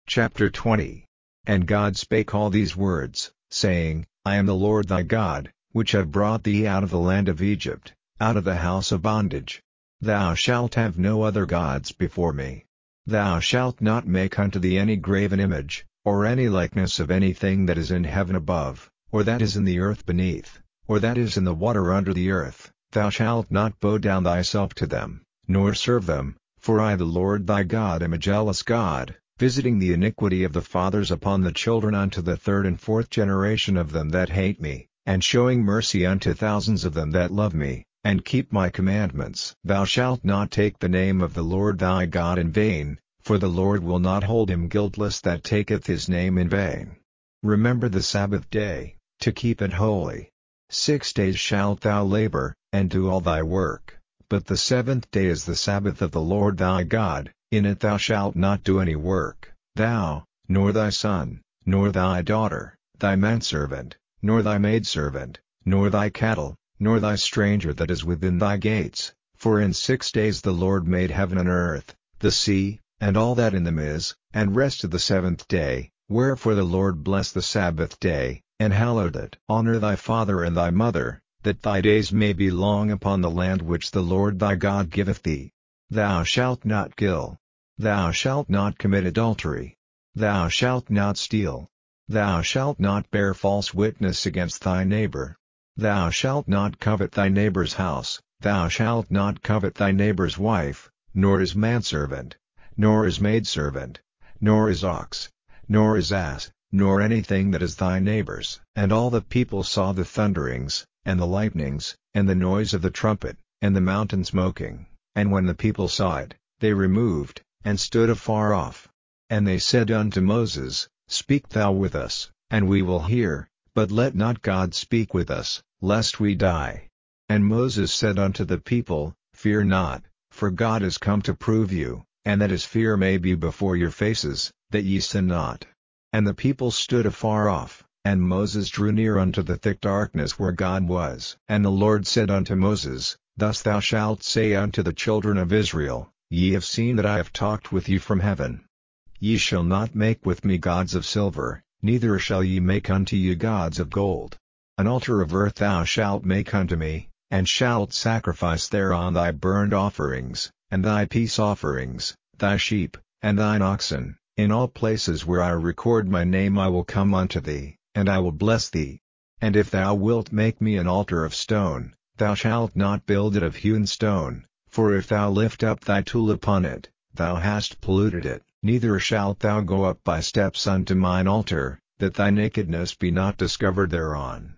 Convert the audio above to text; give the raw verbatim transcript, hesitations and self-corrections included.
Chapter twenty. And God spake all these words, saying, I am the Lord thy God, which have brought thee out of the land of Egypt, out of the house of bondage. Thou shalt have no other gods before me. Thou shalt not make unto thee any graven image, or any likeness of anything that is in heaven above, or that is in the earth beneath, or that is in the water under the earth. Thou shalt not bow down thyself to them, nor serve them, for I the Lord thy God am a jealous God, visiting the iniquity of the fathers upon the children unto the third and fourth generation of them that hate me, and showing mercy unto thousands of them that love me, and keep my commandments. Thou shalt not take the name of the Lord thy God in vain, for the Lord will not hold him guiltless that taketh his name in vain. Remember the Sabbath day, to keep it holy. Six days shalt thou labor, and do all thy work, but the seventh day is the Sabbath of the Lord thy God. In it thou shalt not do any work, thou, nor thy son, nor thy daughter, thy manservant, nor thy maidservant, nor thy cattle, nor thy stranger that is within thy gates, for in six days the Lord made heaven and earth, the sea, and all that in them is, and rested the seventh day. Wherefore the Lord blessed the Sabbath day, and hallowed it. Honor thy father and thy mother, that thy days may be long upon the land which the Lord thy God giveth thee. Thou shalt not kill. Thou shalt not commit adultery. Thou shalt not steal. Thou shalt not bear false witness against thy neighbor. Thou shalt not covet thy neighbor's house. Thou shalt not covet thy neighbor's wife, nor his manservant, nor his maidservant, nor his ox, nor his ass, nor anything that is thy neighbor's. And all the people saw the thunderings, and the lightnings, and the noise of the trumpet, and the mountain smoking. And when the people saw it, they removed, and stood afar off. And they said unto Moses, Speak thou with us, and we will hear, but let not God speak with us, lest we die. And Moses said unto the people, Fear not, for God is come to prove you, and that his fear may be before your faces, that ye sin not. And the people stood afar off, and Moses drew near unto the thick darkness where God was. And the Lord said unto Moses, Thus thou shalt say unto the children of Israel, Ye have seen that I have talked with you from heaven. Ye shall not make with me gods of silver, neither shall ye make unto you gods of gold. An altar of earth thou shalt make unto me, and shalt sacrifice thereon thy burnt offerings, and thy peace offerings, thy sheep, and thine oxen. In all places where I record my name I will come unto thee, and I will bless thee. And if thou wilt make me an altar of stone, thou shalt not build it of hewn stone, for if thou lift up thy tool upon it, thou hast polluted it. Neither shalt thou go up by steps unto mine altar, that thy nakedness be not discovered thereon.